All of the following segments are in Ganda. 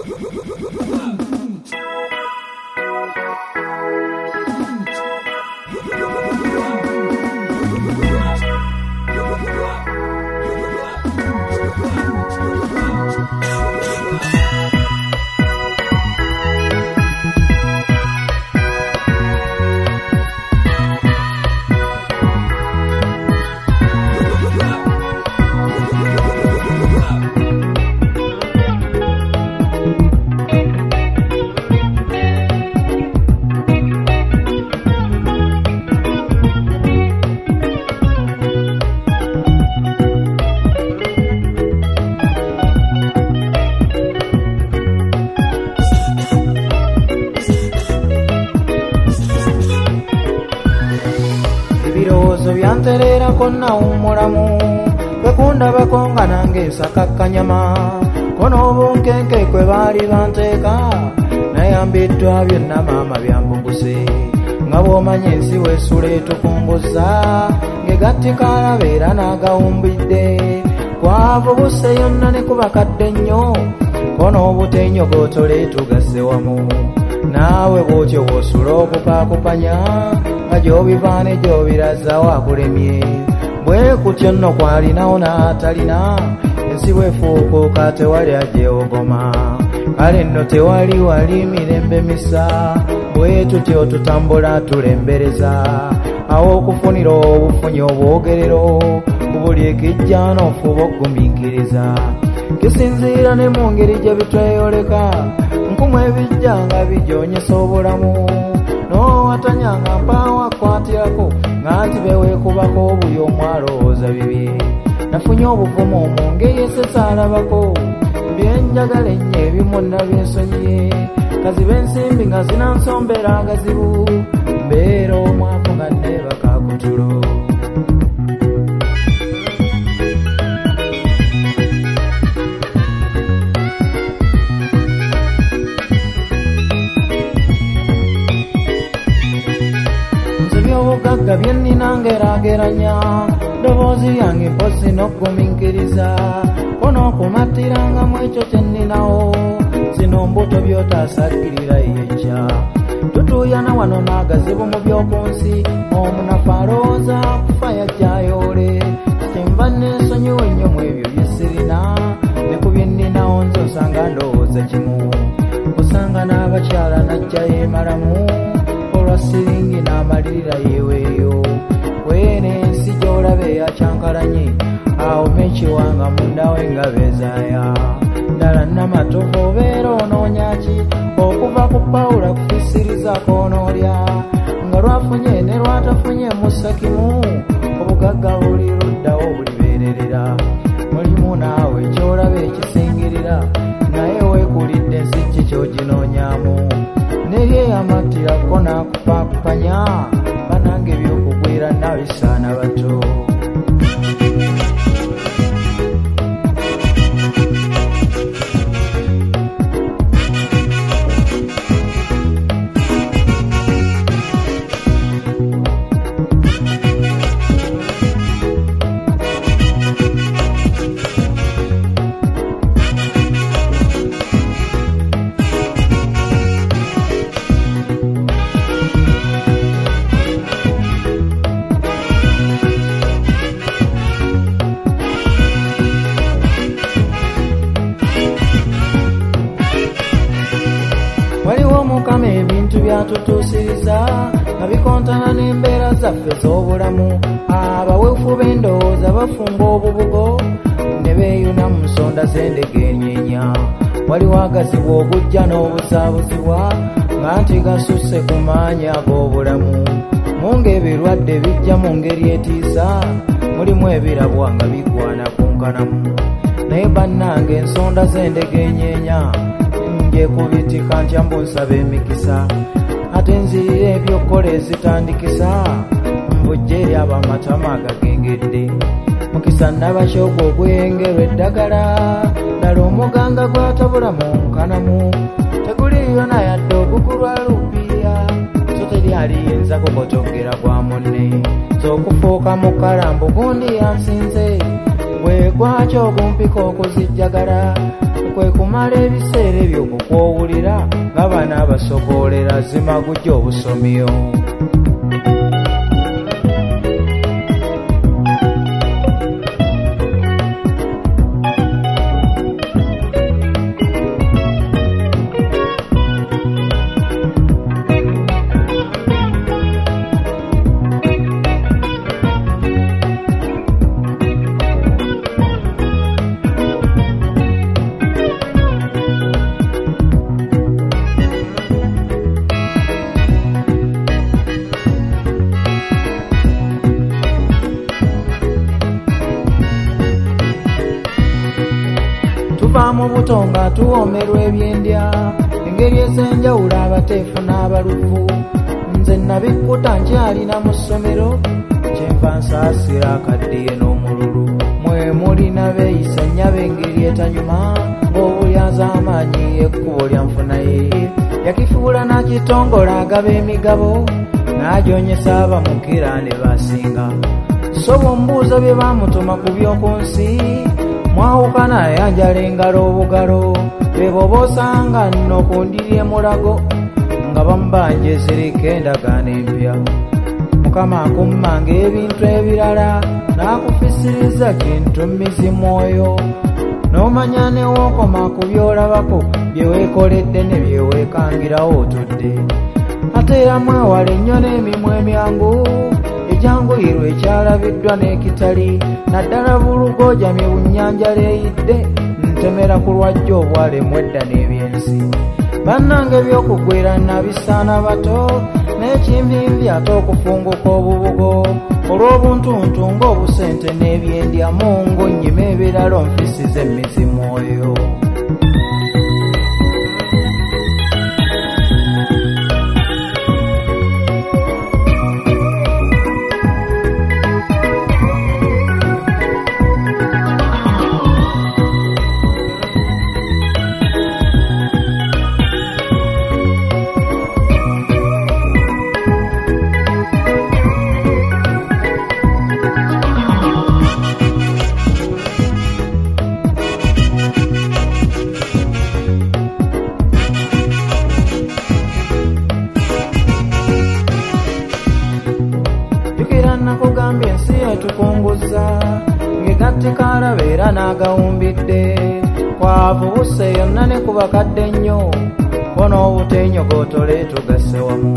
Byanterera konna umuramu kwekunda bakonga nange sakakanyama kono bunkenke kwe bali banteka nayambiddwa byonna maama byambuguse nga bw'omanya ensi weesula etukunguza ngegattikala beera n'agawumbidde kwavubuse yonna ne kubakadde nnyo kono obutenyogootole tugasse wamu naawe bw'otyo bw'osula okupaakupanya nga gy'obivaane gy'obiraza wakulemye bwe kutyo nno kwalinawo n'atalina ensi bwefuukuuka tewali agyewogoma kale nno tewali wali mirembe misa bwe tutyo tutambula tulembereza awo okufunira obufunyi obwogerero ku buli ekijja n'ofuba okugumiikiriza kisinziira ne mu ngeri gye bitweyoleka nkumu ebijja nga bijoonyesa obulamu n'owatanyanga mpaawa kwatirako nga nti beweekubako buli omu alowooza bibi nafunye obuvumu mu ngeri esesaalabako byenjagala ennyo ebimu nabyensonyiye kazibe ensimbi nga zinansombeera agazibu mbeera omwavu nga neebaka kutulo obugagga bye nnina ngeraageranya ddoboozi yange mpozi n'okgumiikiriza kon'okumattirangamu ekyo kye nninawo zino mbuto by'otaasagirira yejja tutuuyana wano n'agazibu mu by'oku nsi omunafu alowooza kufa yajjayoole kyenva n'ensonyiwa ennyo mu ebyo bye sirina ne ku bye nninawo nze osanga ndowooza kimu osanga n'abakyala najja yeemalamu siringi n'amalirira yeweeyo weene ensi gy'olabe eyakyankalanye awo mekiwanga mundawe nga bezaaya ddala namatovu obeera onoonyaki okuva ku pawula kufisiriza konoolya nga lwafunye ne lwatafunye musa kimu obugagga buli luddawo bulibeererera mulimu naawe ky'olaba ekisingirira naye weekulidde ensi kikyoginoonyaamu nebyeyamatirako n'akupaakupanya banange ebyokugwira nabisaana bato mukama ebintu byatutuusiriza nga bikontana n'embeera zaffe z'obulamu abaweefu b'endowooza bafumba obubugo ne beeyuna mu nsonda z'endege enyeenya waliwo agazibu obujja n'obuzaabuzibwa nga nti gasusse ku maanyi ag'obulamu mu ng'ebirwadde bijja mu ngeri etiisa mulimu ebirabwa nga bigwana ku nkanamu naye bannange ensonda z'endege enyeenya kubitika ntya mbu nsaba emikisa ate nzirira ebyokukola ezitandikisa mbujja eri abamatama agagengedde mukisa nabakyogo ogwengerwa eddagala ddala omuganga gwatabula mu nkanamu teguliyo nayadde ogugulwa lupiya so teri aliyinza kukotogera gwa munne z'okufuuka mu kalambu gundi yansinze bwe gwakyo ogumpika okuzijjagala kwe kumala ebiseera ebyo kukwowulira ng'abaana abasogoolera zimagujja obusomyo. Tuva mu buto nga tuwoomerwa ebyendya engeri ez'enjawulo abateefu n'abaluvu. Nze nabikkuta nkyalina mu ssomero kyenva nsaasira akaddiye n'omululu. Mwe mulina beeyisa nnyaba engeri etanyuma ng'obulyaza amaanyi ekkubo lya nfuna ye. Yakifuula n'akitongola agaba emigabo n'agyonyesa abamukira ne basinga. So bw'ombuuza bye baamutuma ku by'oku nsi mwawukana ayanjala engalo obugalo bebo boosanga nno ku ndiri emulago nga bamubanja ezirika endagaano empya. Mukama akummanga ebintu ebirala n'akufisiriza kintumizi mwoyo n'omanya newookoma ku byolabako bye weekoledde ne bye weekangirawo otudde. Ate era mwewala ennyo n'emimwa emyangu ekyanguyirwa ekyalabiddwa n'ekitali naddala bulugojamye bunnyanja leeyidde ntemera ku lwajja obwalemu edda n'ebyensi. Bannange ebyokugwera nabisaana bato n'ekinvinvi ate okufunguka obubugo olw'obuntuntu ng'obusente n'ebyendyamu ng'onnyima ebirala onfisize emizimu oyo. Nakugambye ensi etukunguza ng'egattikala beera n'agawumbidde kwavu buse yonna ne ku bakadde nnyo ko n'obutenyogootole tugasse wamu.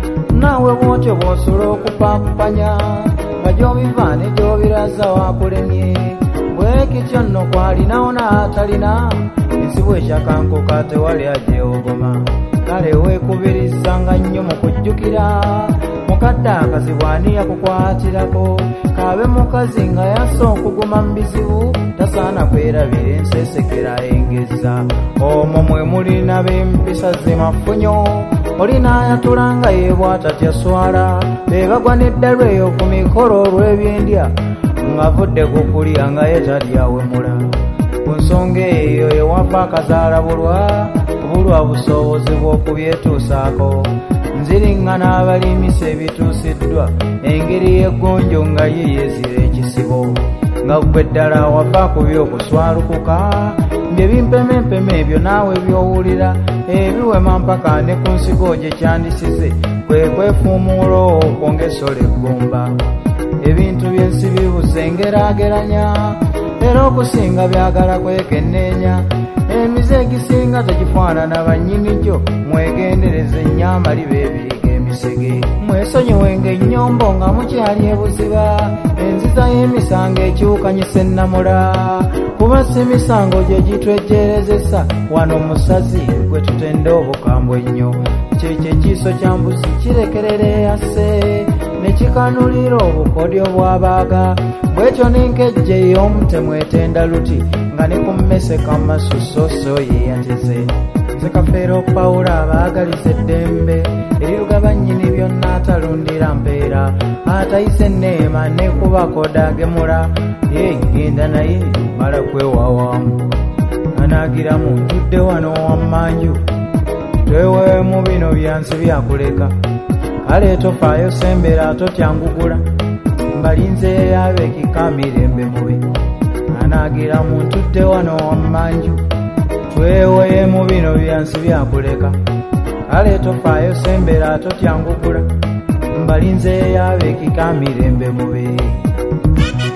Naawe bw'otyo bw'osula okupaakupanya nga gy'obiva ne gy'obiraza waakulemye bwekityo nno kwalinawo n'atalina ensi bw'ekyakankuka tewali agyewogoma. Kale weekubirizanga nnyo mu kujjukira mukadde akazibwani yakukwatirako kabe mukazi nga yassa okuguma mu bizibu tasaana kwerabira ensesekera engeza. Omwo mwe mulina b'empisa zemafunyo olina ayatula nga yeebwatatya swala be bagwa n'eddalu eyo ku mikolo olw'ebyendya ng'avudde ku kulya nga ye talyawemula. Ku nsonga eyo ewava akazaalabulwa obulwa busobozi bw'okubyetuusaako nziriŋŋana abalimisa ebituusiddwa engeri y'eggonjo nga ye yeezira ekisibo nga ggwe ddala wava ku by'okuswalukuka bye bimpemempeme ebyo naawe by'owulira ebiwema mpaka ne ku nsigo gye kyandisize kwe kwefuumuula okwo ng'essolo eggumba. Ebintu by'ensi bibuze ngeraageranya era okusinga byagala kwekenneenya. Emize egisinga tegifaanana bannyini gyo mwegendereze ennyama liba ebiriga emisege. Mwesonyiwenga ennyombo nga mukyali ebuziba enziza y'emisango ekiwukanyisa ennamula kuba si misango gye gitwejjeerezesa wano musazi gwe tutenda obukambwe ennyo. Kyekyo ekiiso kya mbuzi kirekerera eyase ne kikanulira obukodyo bw'abaaga bw'ekyo n'enkejje ey'omutemu etenda luti nga ne ku mmese kamasusoso ye yateze. Nze Kafeero Pawulo abaagaliza eddembe eriruga nnyini byonna atalundira mpeera atayise enneema ne kubakoda agemula genda naye mala kwewawaamu anaagiramu ntudde wano wammanju tweweemu bino byansi byakuleka kale tofaayo sembera totyangugula mbalinze abeekika mirembe mube anaagiramu ntudde wano wammanju twewoye mu bino byansi byakuleka kale tofaayo sembera totyangugula mbalinze yabeekika mirembe mube